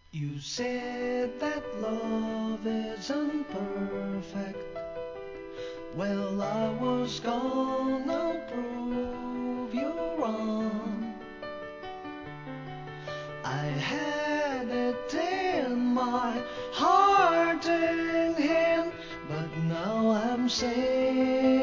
You said that love isn't perfect. Well, I was gonna prove you wrong. I had it in my heart in hand, but now I'm saying